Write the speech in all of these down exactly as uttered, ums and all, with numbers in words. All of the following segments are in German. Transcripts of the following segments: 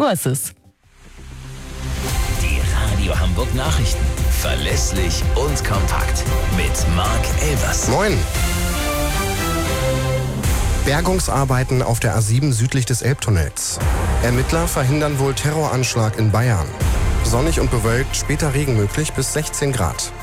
Uhr ist es. Die Radio Hamburg Nachrichten. Verlässlich und kompakt. Mit Marc Elvers. Moin. Bergungsarbeiten auf der A sieben südlich des Elbtunnels. Ermittler verhindern wohl Terroranschlag in Bayern. Sonnig und bewölkt, später Regen möglich bis sechzehn Grad.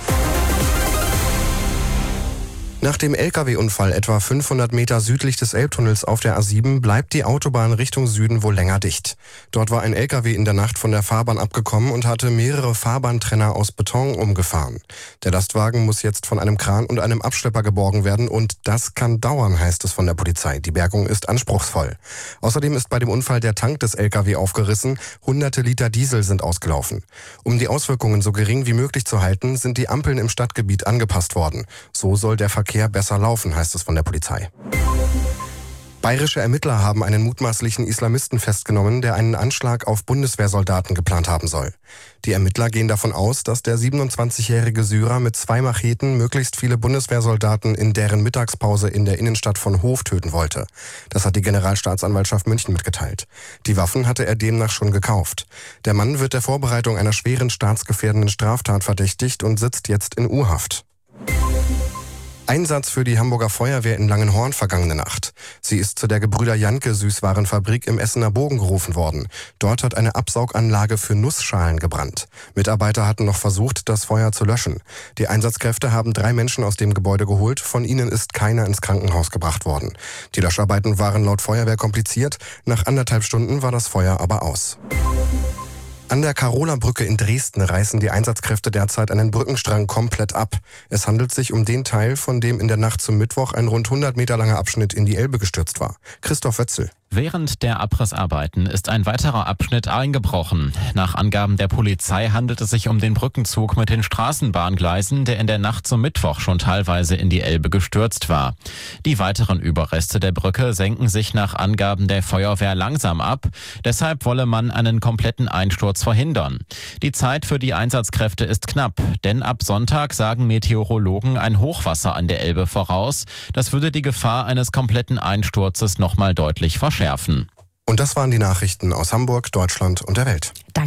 Nach dem L K W-Unfall etwa fünfhundert Meter südlich des Elbtunnels auf der A sieben bleibt die Autobahn Richtung Süden wohl länger dicht. Dort war ein L K W in der Nacht von der Fahrbahn abgekommen und hatte mehrere Fahrbahntrenner aus Beton umgefahren. Der Lastwagen muss jetzt von einem Kran und einem Abschlepper geborgen werden und das kann dauern, heißt es von der Polizei. Die Bergung ist anspruchsvoll. Außerdem ist bei dem Unfall der Tank des L K W aufgerissen, hunderte Liter Diesel sind ausgelaufen. Um die Auswirkungen so gering wie möglich zu halten, sind die Ampeln im Stadtgebiet angepasst worden. So soll der Verkehr besser laufen, heißt es von der Polizei. Bayerische Ermittler haben einen mutmaßlichen Islamisten festgenommen, der einen Anschlag auf Bundeswehrsoldaten geplant haben soll. Die Ermittler gehen davon aus, dass der siebenundzwanzigjährige Syrer mit zwei Macheten möglichst viele Bundeswehrsoldaten in deren Mittagspause in der Innenstadt von Hof töten wollte. Das hat die Generalstaatsanwaltschaft München mitgeteilt. Die Waffen hatte er demnach schon gekauft. Der Mann wird der Vorbereitung einer schweren staatsgefährdenden Straftat verdächtigt und sitzt jetzt in U-Haft. Einsatz für die Hamburger Feuerwehr in Langenhorn vergangene Nacht. Sie ist zu der Gebrüder Janke Süßwarenfabrik im Essener Bogen gerufen worden. Dort hat eine Absauganlage für Nussschalen gebrannt. Mitarbeiter hatten noch versucht, das Feuer zu löschen. Die Einsatzkräfte haben drei Menschen aus dem Gebäude geholt. Von ihnen ist keiner ins Krankenhaus gebracht worden. Die Löscharbeiten waren laut Feuerwehr kompliziert. Nach anderthalb Stunden war das Feuer aber aus. An der Karola-Brücke in Dresden reißen die Einsatzkräfte derzeit einen Brückenstrang komplett ab. Es handelt sich um den Teil, von dem in der Nacht zum Mittwoch ein rund hundert Meter langer Abschnitt in die Elbe gestürzt war. Christoph Wetzel. Während der Abrissarbeiten ist ein weiterer Abschnitt eingebrochen. Nach Angaben der Polizei handelt es sich um den Brückenzug mit den Straßenbahngleisen, der in der Nacht zum Mittwoch schon teilweise in die Elbe gestürzt war. Die weiteren Überreste der Brücke senken sich nach Angaben der Feuerwehr langsam ab. Deshalb wolle man einen kompletten Einsturz verhindern. Die Zeit für die Einsatzkräfte ist knapp, denn ab Sonntag sagen Meteorologen ein Hochwasser an der Elbe voraus. Das würde die Gefahr eines kompletten Einsturzes nochmal deutlich verschärfen. Und das waren die Nachrichten aus Hamburg, Deutschland und der Welt. Danke.